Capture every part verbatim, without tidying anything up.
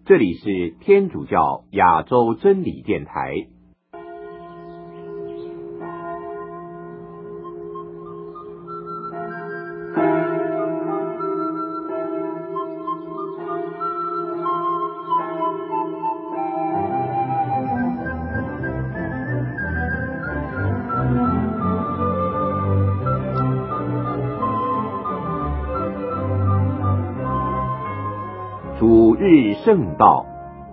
这里是天主教亚洲真理电台。主日圣道，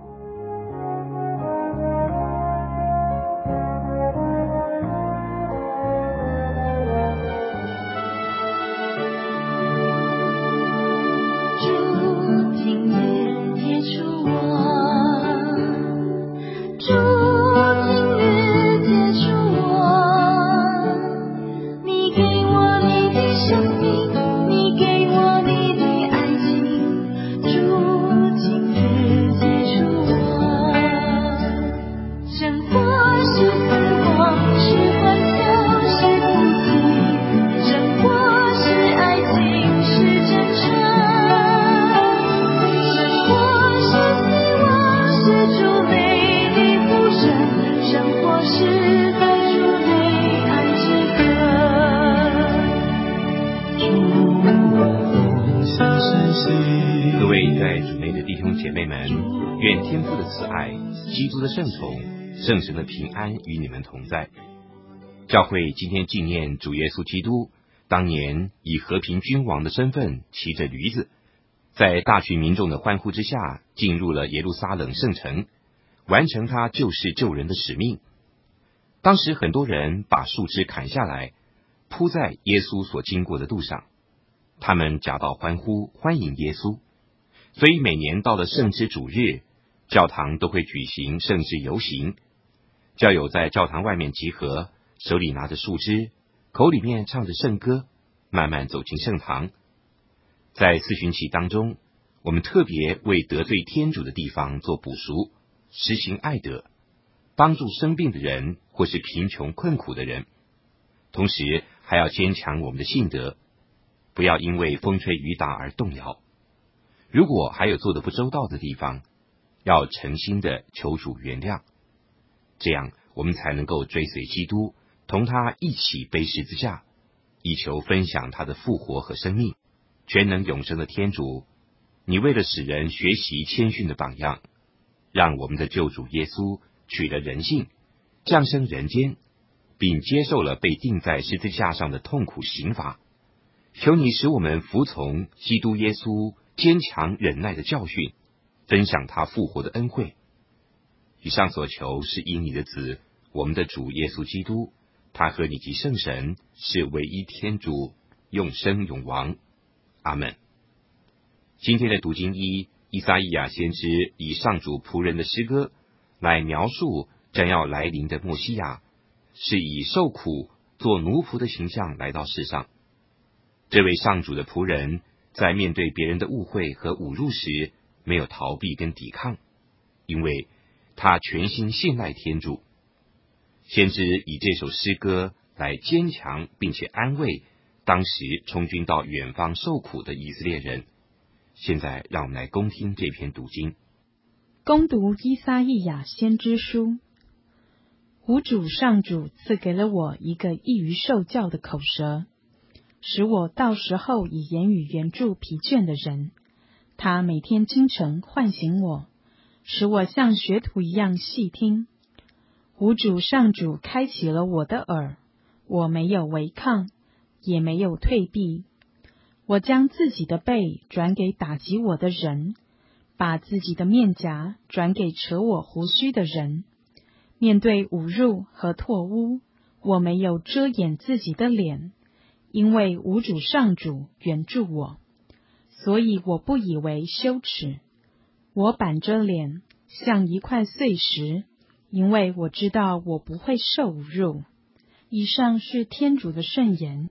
各位在主内的弟兄姐妹们，愿天父的慈爱、基督的圣宠、圣神的平安与你们同在。教会今天纪念主耶稣基督当年以和平君王的身份骑着驴子，在大群民众的欢呼之下进入了耶路撒冷圣城，完成他救世救人的使命。当时很多人把树枝砍下来铺在耶稣所经过的路上，他们夹道欢呼欢迎耶稣。所以每年到了圣枝主日，教堂都会举行圣枝游行，教友在教堂外面集合，手里拿着树枝，口里面唱着圣歌，慢慢走进圣堂。在四旬期当中，我们特别为得罪天主的地方做补赎，实行爱德，帮助生病的人或是贫穷困苦的人，同时还要坚强我们的信德，不要因为风吹雨打而动摇。如果还有做得不周到的地方，要诚心的求主原谅，这样我们才能够追随基督，同他一起背十字架，以求分享他的复活和生命。全能永生的天主，你为了使人学习谦逊的榜样，让我们的救主耶稣取了人性，降生人间，并接受了被钉在十字架上的痛苦刑罚。求你使我们服从基督耶稣坚强忍耐的教训，分享他复活的恩惠。以上所求是因你的子，我们的主耶稣基督，他和你及圣神是唯一天主，永生永王。阿们。今天的读经一，依撒意亚先知以上主仆人的诗歌来描述将要来临的默西亚，是以受苦做奴仆的形象来到世上。这位上主的仆人在面对别人的误会和侮辱时，没有逃避跟抵抗，因为他全心信赖天主。先知以这首诗歌来坚强并且安慰当时充军到远方受苦的以色列人。现在让我们来恭听这篇读经。 恭读依撒意亚先知书。吾主上主赐给了我一个易于受教的口舌，使我到时候以言语援助疲倦的人。他每天清晨唤醒我，使我像学徒一样细听。吾主上主开启了我的耳，我没有违抗，也没有退避。我将自己的背转给打击我的人，把自己的面颊转给扯我胡须的人。面对侮辱和唾污，我没有遮掩自己的脸，因为吾主上主援助我，所以我不以为羞耻。我板着脸，像一块碎石，因为我知道我不会受侮辱。以上是天主的圣言。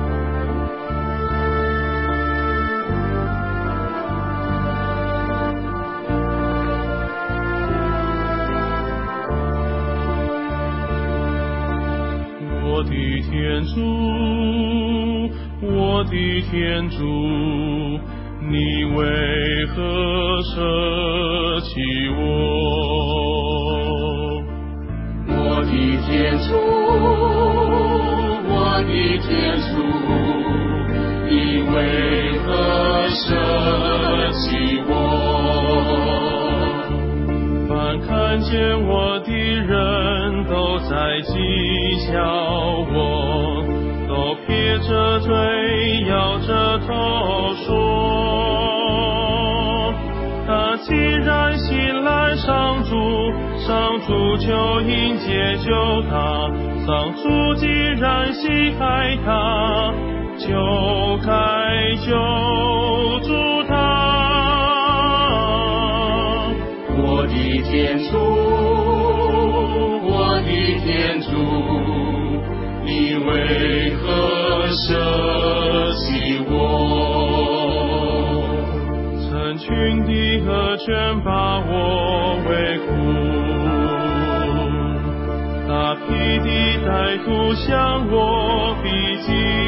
我的天主，我的天主， 你为何舍弃我？ 我的天主，我的天主，你为何舍弃我？ 凡看见我的人都在讥笑我，都撇着嘴摇着头说，他既然信赖上主，上主就应解救他，上主既然喜爱他，就该救助他。 我的天主，我的天主，你为何舍弃我？ 成群的鹅卷把我围捕，大批的歹徒向我逼近，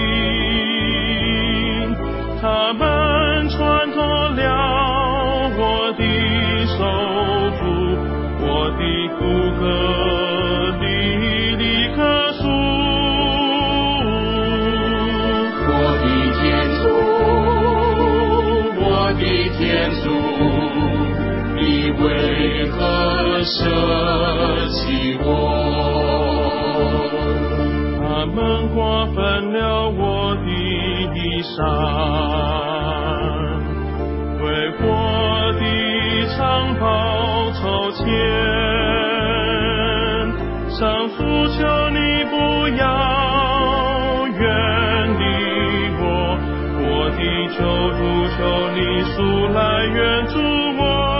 他们穿脱了我的手足，我的骨骼里立刻数。 我的天主，我的天主，你为何舍弃我？ 他们瓜分了我的衣裳，为我的长袍筹钱。上主求你不要远离我，我的救主求你速来援助我。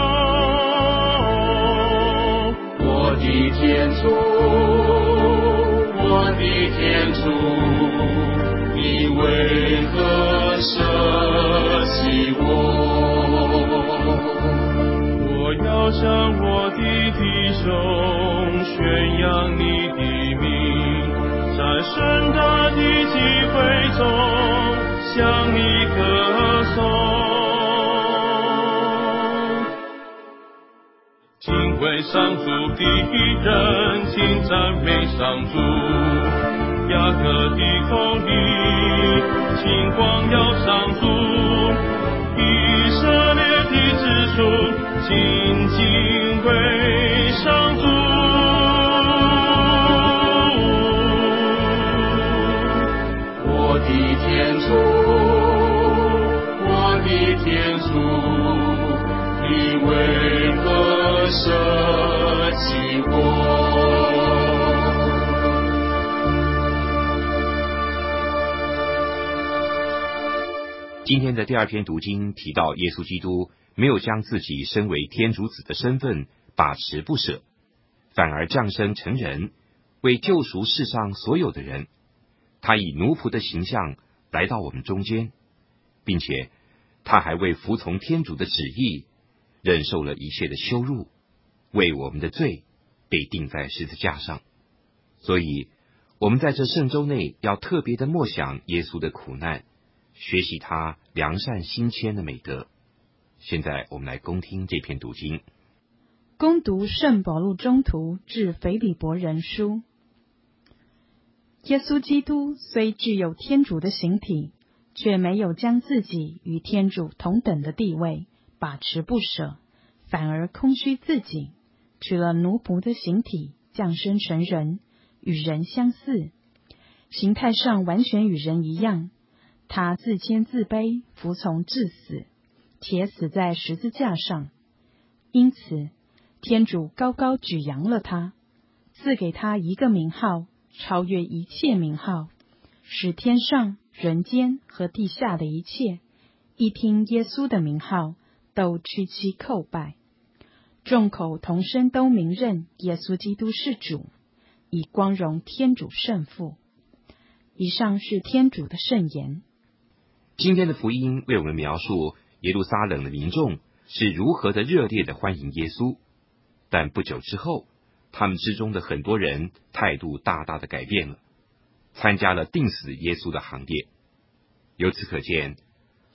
我的天主，我的天主，你为何舍弃我？ 我要向我的弟兄宣扬你的名，在盛大的机会中向你歌颂。敬畏上主的人，请赞美上主。雅各的口里，请光耀上主。以色列的子孙，请敬畏上主。 我的天主，我的天主，你为何舍弃我？ 今天的第二篇读经提到，耶稣基督没有将自己身为天主子的身份把持不舍，反而降生成人，为救赎世上所有的人。他以奴仆的形象来到我们中间，并且他还为服从天主的旨意，忍受了一切的羞辱，为我们的罪被钉在十字架上。所以我们在这圣周内要特别的默想耶稣的苦难，学习他良善心谦的美德。现在我们来恭听这篇读经。 恭读圣保禄中途致腓利伯人书。耶稣基督虽具有天主的形体，却没有将自己与天主同等的地位把持不舍，反而空虚自己，取了奴仆的形体，降生成人，与人相似，形态上完全与人一样。他自谦自卑，服从至死，且死在十字架上。因此天主高高举扬了他，赐给他一个名号，超越一切名号，使天上、人间和地下的一切，一听耶稣的名号，都屈膝叩拜。众口同声都明认耶稣基督是主，以光荣天主圣父。以上是天主的圣言。 今天的福音为我们描述耶路撒冷的民众是如何的热烈的欢迎耶稣，但不久之后，他们之中的很多人态度大大的改变了，参加了钉死耶稣的行列。由此可见，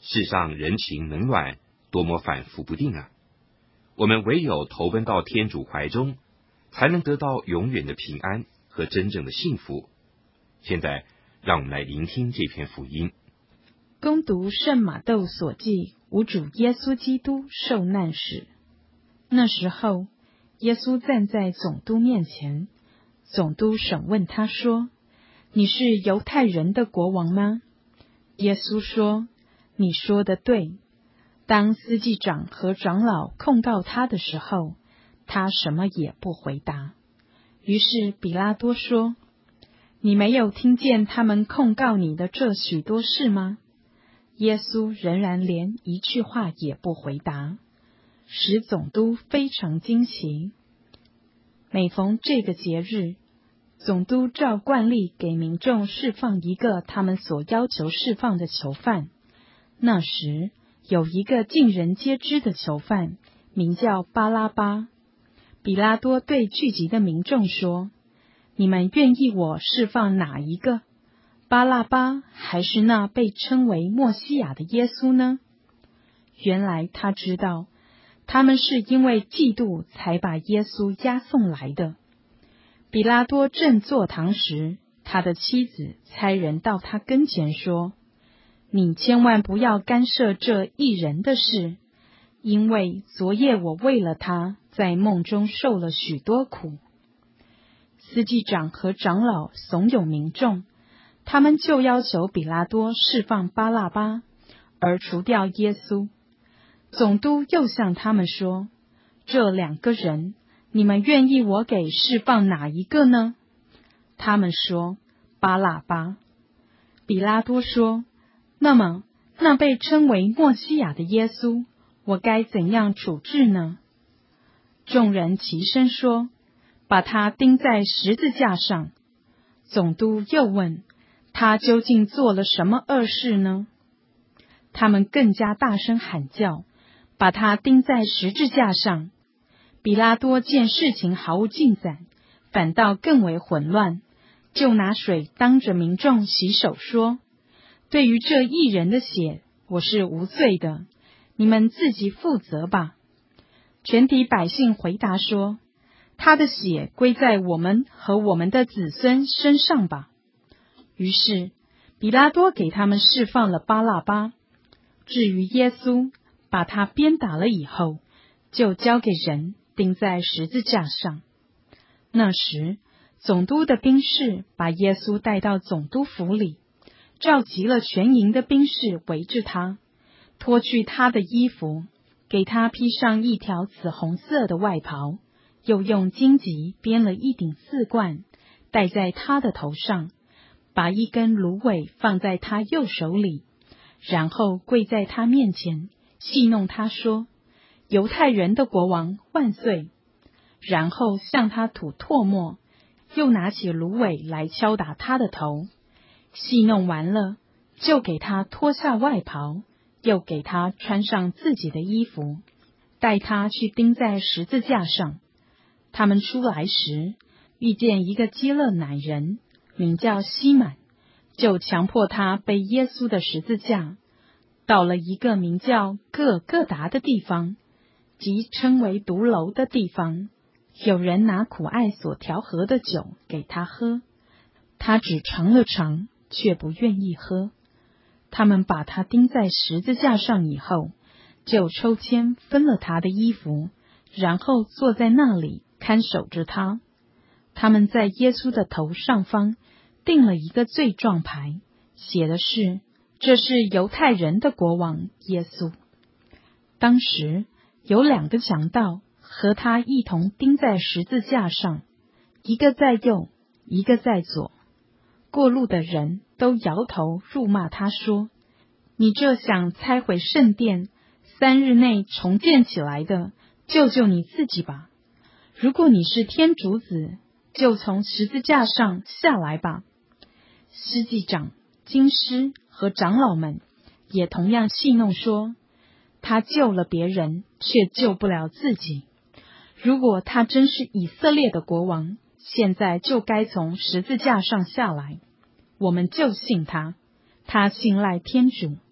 世上人情冷暖，多么反复不定啊！我们唯有投奔到天主怀中，才能得到永远的平安和真正的幸福。现在，让我们来聆听这篇福音。 恭读圣马窦所记吾主耶稣基督受难史。那时候，耶稣站在总督面前，总督审问他说：“你是犹太人的国王吗？”耶稣说：“你说的对。”当司祭长和长老控告他的时候，他什么也不回答。于是比拉多说：“你没有听见他们控告你的这许多事吗？”耶稣仍然连一句话也不回答，使总督非常惊奇。每逢这个节日，总督照惯例给民众释放一个他们所要求释放的囚犯。那时有一个尽人皆知的囚犯，名叫巴拉巴。比拉多对聚集的民众说：“你们愿意我释放哪一个？巴拉巴还是那被称为默西亚的耶稣呢？”原来他知道，他们是因为嫉妒才把耶稣押送来的。比拉多正坐堂时，他的妻子差人到他跟前说：“你千万不要干涉这一人的事，因为昨夜我为了他在梦中受了许多苦。”司祭长和长老怂恿民众，他们就要求比拉多释放巴拉巴，而除掉耶稣。总督又向他们说：“这两个人，你们愿意我给释放哪一个呢？”他们说：“巴拉巴。”比拉多说：“那么，那被称为默西亚的耶稣，我该怎样处置呢？”众人齐声说：“把他钉在十字架上。”总督又问：“他究竟做了什么恶事呢？”他们更加大声喊叫，把他钉在十字架上。比拉多见事情毫无进展，反倒更为混乱，就拿水当着民众洗手，说：“对于这一人的血，我是无罪的，你们自己负责吧。”全体百姓回答说：“他的血归在我们和我们的子孙身上吧。”于是比拉多给他们释放了巴拉巴。至于耶稣，把他鞭打了以后，就交给人钉在十字架上。那时总督的兵士把耶稣带到总督府里，召集了全营的兵士围着他，脱去他的衣服，给他披上一条紫红色的外袍，又用荆棘编了一顶四冠，戴在他的头上，把一根芦苇放在他右手里，然后跪在他面前，戏弄他说：“犹太人的国王万岁！”然后向他吐唾沫，又拿起芦苇来敲打他的头。戏弄完了，就给他脱下外袍，又给他穿上自己的衣服，带他去钉在十字架上。他们出来时，遇见一个基勒乃人，名叫西满，就强迫他背耶稣的十字架，到了一个名叫各各达的地方，即称为独楼的地方。有人拿苦艾所调和的酒给他喝，他只尝了尝，却不愿意喝。他们把他钉在十字架上以后，就抽签分了他的衣服，然后坐在那里看守着他。他们在耶稣的头上方钉了一个罪状牌，写的是：“这是犹太人的国王耶稣。”当时有两个强盗和他一同钉在十字架上，一个在右，一个在左。过路的人都摇头辱骂他说：“你这想拆毁圣殿，三日内重建起来的，救救你自己吧！如果你是天主子，就从十字架上下来吧。”司祭长、经师和长老们也同样戏弄说：“他救了别人，却救不了自己。如果他真是以色列的国王，现在就该从十字架上下来，我们就信他。他信赖天主，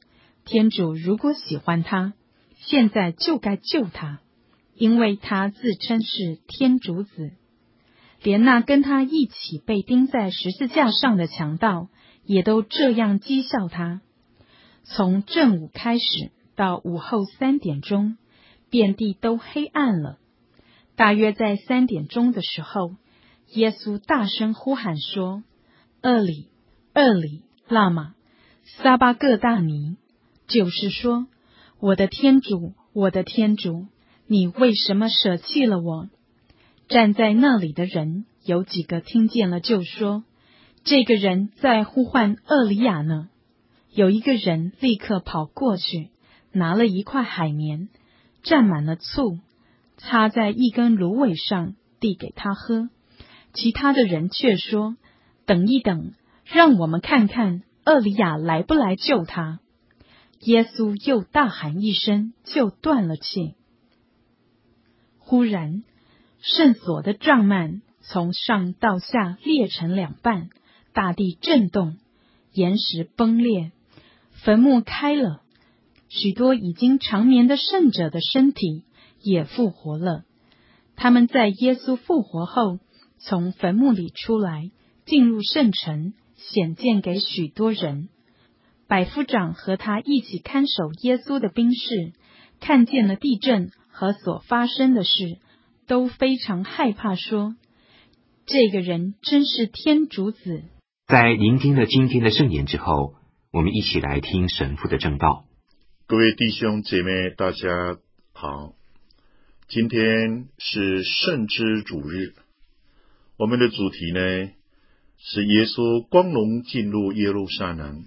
天主如果喜欢他，现在就该救他，因为他自称是天主子。连那跟他一起被钉在十字架上的强盗，也都这样讥笑他。从正午开始到午后三点钟，遍地都黑暗了。大约在三点钟的时候，耶稣大声呼喊说：厄里，厄里，拉玛，撒巴各大尼，就是说，我的天主，我的天主，你为什么舍弃了我？站在那里的人有几个听见了，就说：这个人在呼唤厄里亚呢。有一个人立刻跑过去，拿了一块海绵，蘸满了醋，插在一根芦苇上，递给他喝。其他的人却说：等一等，让我们看看厄里亚来不来救他。耶稣又大喊一声，就断了气。忽然，圣所的帐幔从上到下裂成两半，大地震动，岩石崩裂，坟墓开了，许多已经长眠的圣者的身体也复活了。他们在耶稣复活后，从坟墓里出来，进入圣城，显见给许多人。百夫长和他一起看守耶稣的兵士，看见了地震和所发生的事，都非常害怕，说：这个人真是天主子。 在聆听了今天的圣言之后，我们一起来听神父的证道。 各位弟兄姐妹，大家好，今天是圣之主日，我们的主题呢是耶稣光荣进入耶路撒冷。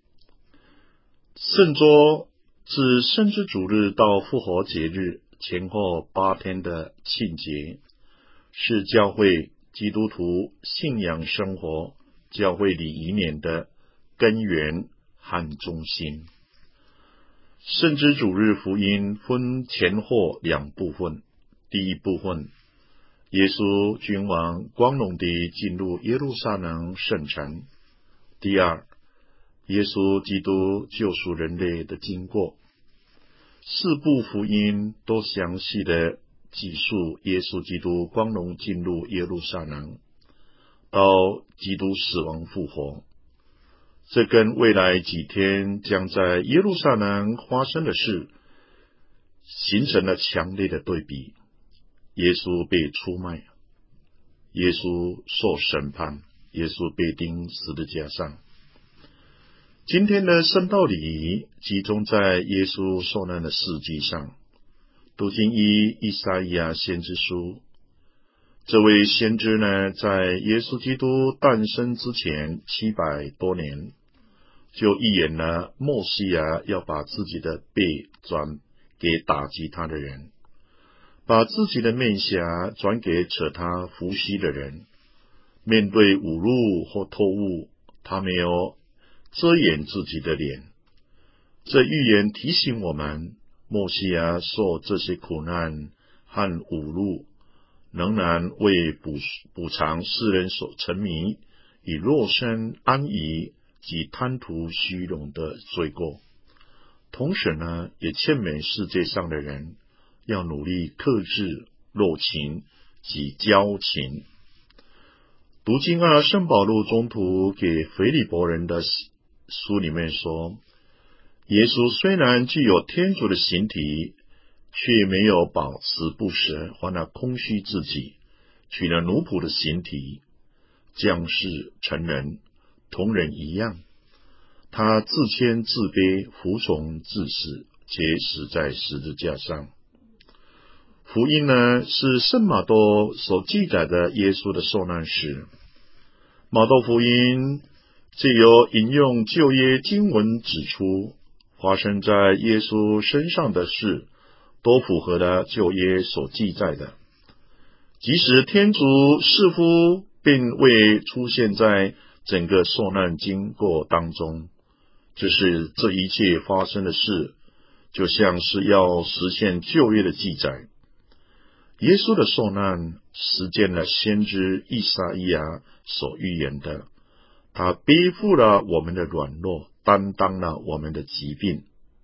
圣桌自圣之主日到复活节日前后八天的庆节，是教会基督徒信仰生活、教会礼仪年的根源和中心。圣之主日福音分前后两部分，第一部分，耶稣君王光荣地进入耶路撒冷圣城；第二，耶稣基督救赎人类的经过。四部福音都详细的记述耶稣基督光荣进入耶路撒冷，到基督死亡复活。这跟未来几天将在耶路撒冷发生的事形成了强烈的对比。耶稣被出卖，耶稣受审判，耶稣被钉十字架上。今天的圣道礼仪集中在耶稣受难的事迹上。读经依以赛亚先知书，这位先知呢，在耶稣基督诞生之前七百多年，就预言了默西亚要把自己的背转给打击他的人，把自己的面颊转给扯他福息的人。面对侮辱或唾误，他没有遮掩自己的脸。这预言提醒我们，默西亚受这些苦难和侮辱，仍然为补补偿世人所沉迷以肉身安逸及贪图虚荣的罪过。同时呢，也劝勉世界上的人要努力克制肉情及骄情。读经啊，圣保禄宗徒给腓利伯人的书里面说，耶稣虽然具有天主的形体，却没有保持不舍，反而空虚自己，取了奴仆的形体，降世成人，同人一样。他自谦自卑，服从至死，且死在十字架上。福音呢，是圣马窦所记载的耶稣的受难史。马窦福音藉由引用旧约经文指出，发生在耶稣身上的事都符合了旧约所记载的。即使天主似乎并未出现在整个受难经过当中，就是这一切发生的事就像是要实现旧约的记载。耶稣的受难实践了先知以赛亚所预言的，他背负了我们的软弱，担当了我们的疾病。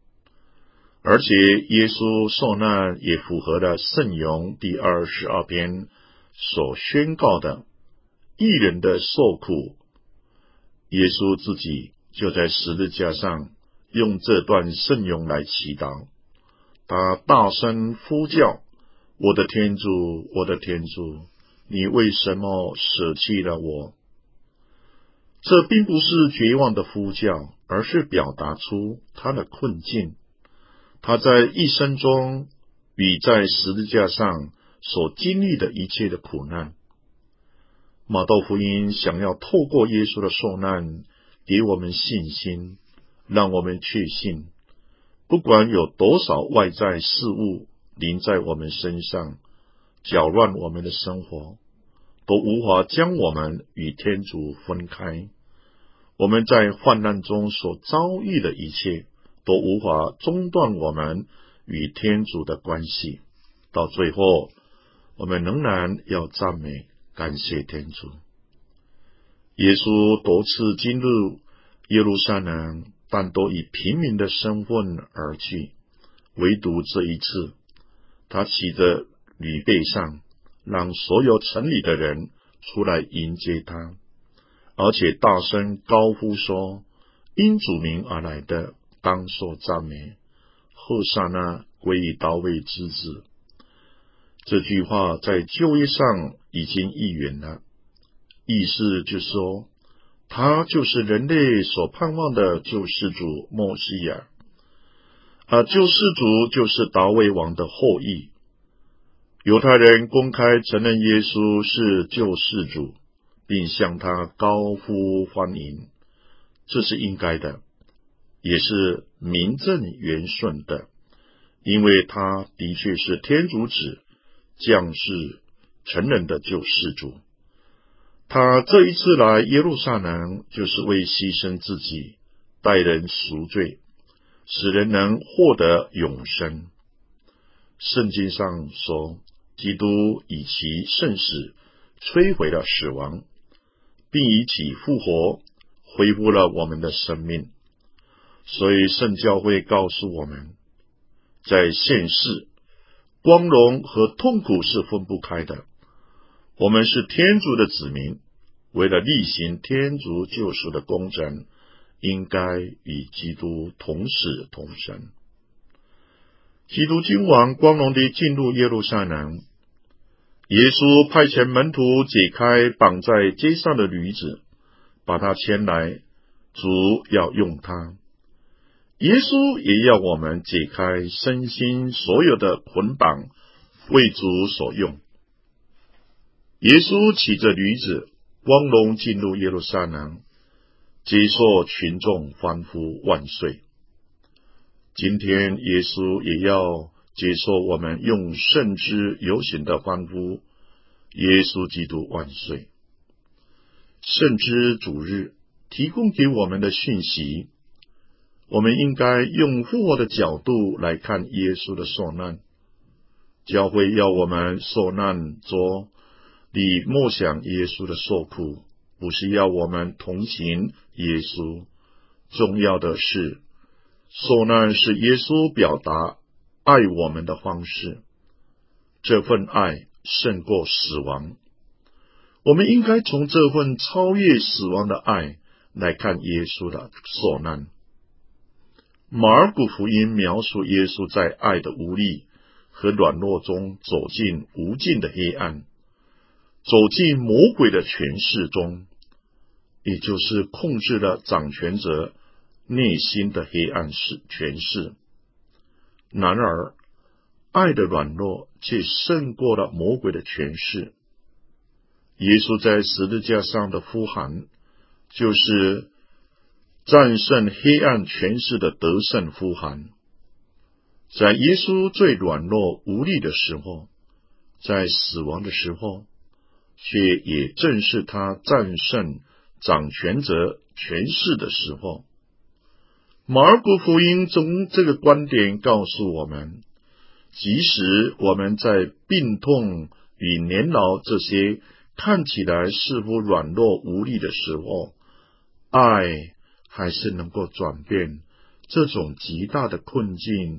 而且耶稣受难也符合了圣咏第二十二篇所宣告的义人的受苦。耶稣自己就在十字架上用这段圣咏来祈祷，他大声呼叫，我的天主，我的天主，你为什么舍弃了我？这并不是绝望的呼叫，而是表达出他的困境，他在一生中与在十字架上所经历的一切的苦难。马窦福音想要透过耶稣的受难给我们信心，让我们确信不管有多少外在事物临在我们身上，搅乱我们的生活，都无法将我们与天主分开。我们在患难中所遭遇的一切都无法中断我们与天主的关系。到最后，我们仍然要赞美感谢天主。耶稣多次进入耶路撒冷，但都以平民的身份而去，唯独这一次，他骑着驴背上，让所有城里的人出来迎接他，而且大声高呼说，因主名而来的当受赞美，后撒那归于大卫之子。这句话在旧约上已经应验了，意思就是说，他就是人类所盼望的救世主默西亚，而救世主就是大卫王的后裔。犹太人公开承认耶稣是救世主，并向他高呼欢迎，这是应该的，也是名正言顺的，因为他的确是天主子，降世成人的救世主。他这一次来耶路撒冷，就是为牺牲自己，代人赎罪，使人能获得永生。圣经上说，基督以其圣死摧毁了死亡，并以其复活恢复了我们的生命。所以圣教会告诉我们，在现世，光荣和痛苦是分不开的。我们是天主的子民，为了履行天主救赎的工程，应该与基督同死同生。基督君王光荣地进入耶路撒冷，耶稣派遣门徒解开绑在街上的驴子，把他牵来，主要用他。耶稣也要我们解开身心所有的捆绑，为主所用。耶稣骑着驴子，光荣进入耶路撒冷，接受群众欢呼万岁。今天耶稣也要接受我们用圣枝游行的欢呼，耶稣基督万岁。圣枝主日提供给我们的讯息，我们应该用复活的角度来看耶稣的受难。教会要我们受难中你默想耶稣的受苦，不是要我们同情耶稣，重要的是受难是耶稣表达爱我们的方式，这份爱胜过死亡。我们应该从这份超越死亡的爱来看耶稣的受难。马尔谷福音描述耶稣在爱的无力和软弱中走进无尽的黑暗，走进魔鬼的权势中，也就是控制了掌权者内心的黑暗权势。然而，爱的软弱却胜过了魔鬼的权势。耶稣在十字架上的呼喊，就是战胜黑暗权势的得胜呼喊。在耶稣最软弱无力的时候，在死亡的时候，却也正是他战胜掌权者权势的时候。马尔谷福音中这个观点告诉我们，即使我们在病痛与年老这些看起来似乎软弱无力的时候，爱还是能够转变这种极大的困境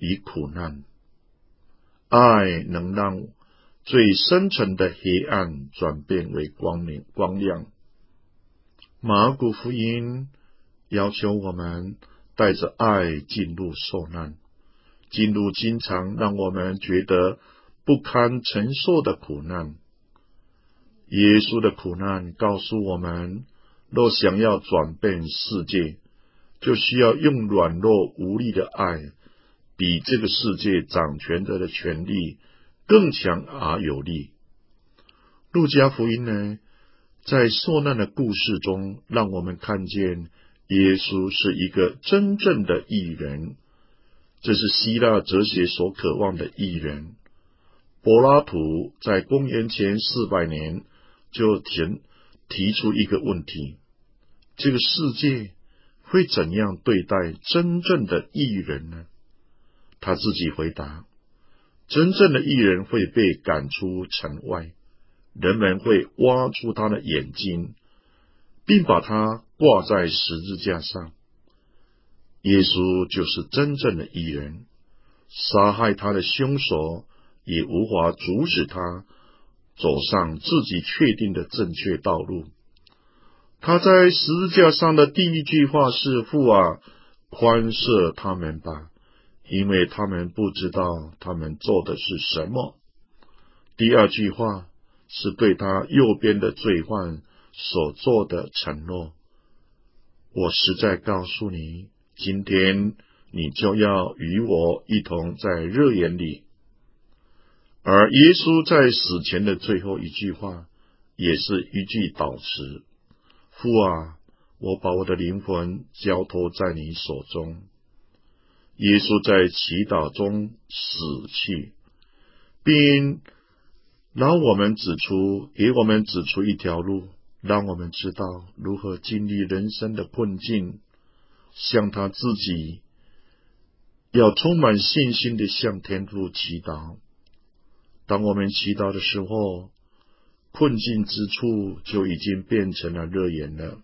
与苦难。爱能让最深沉的黑暗转变为光明光亮。马可福音要求我们带着爱进入受难，进入经常让我们觉得不堪承受的苦难。耶稣的苦难告诉我们，若想要转变世界，就需要用软弱无力的爱，比这个世界掌权者的权力更强而有力。路加福音呢，在受难的故事中，让我们看见耶稣是一个真正的义人，这是希腊哲学所渴望的义人。柏拉图在公元前四百年就提提出一个问题：这个世界会怎样对待真正的义人呢？他自己回答：真正的义人会被赶出城外，人们会挖出他的眼睛，并把他挂在十字架上。耶稣就是真正的义人，杀害他的凶手也无法阻止他走上自己确定的正确道路。他在十字架上的第一句话是：父啊，宽赦他们吧，因为他们不知道他们做的是什么。第二句话是对他右边的罪犯所做的承诺：我实在告诉你，今天你就要与我一同在热园里。而耶稣在死前的最后一句话也是一句祷词：父啊，我把我的灵魂交托在你手中。耶稣在祈祷中死去，并让我们指出，给我们指出一条路，让我们知道如何经历人生的困境，向他自己要充满信心地向天父祈祷。当我们祈祷的时候，困境之处就已经变成了乐园了。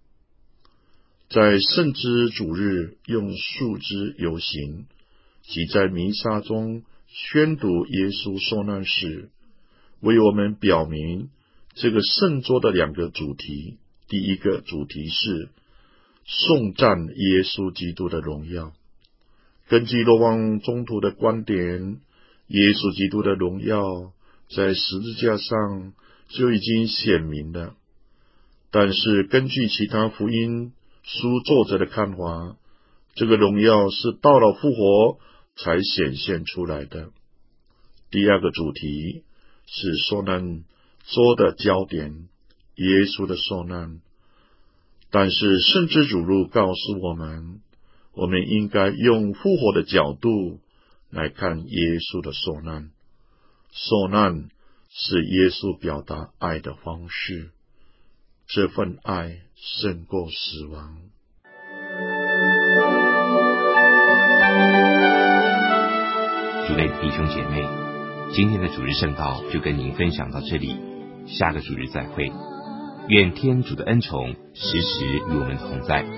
在圣枝主日用树枝游行，即在弥撒中宣读耶稣受难史，为我们表明这个圣桌的两个主题。第一个主题是颂赞耶稣基督的荣耀。根据若望宗徒的观点，耶稣基督的荣耀在十字架上就已经显明了，但是根据其他福音书作者的看法，这个荣耀是到了复活才显现出来的。第二个主题是受难桌的焦点，耶稣的受难。但是圣枝主路告诉我们，我们应该用复活的角度来看耶稣的受难。受难是耶稣表达爱的方式，这份爱胜过死亡。 主内的弟兄姐妹，今天的主日圣道就跟您分享到这里，下个主日再会。愿天主的恩宠时时与我们同在。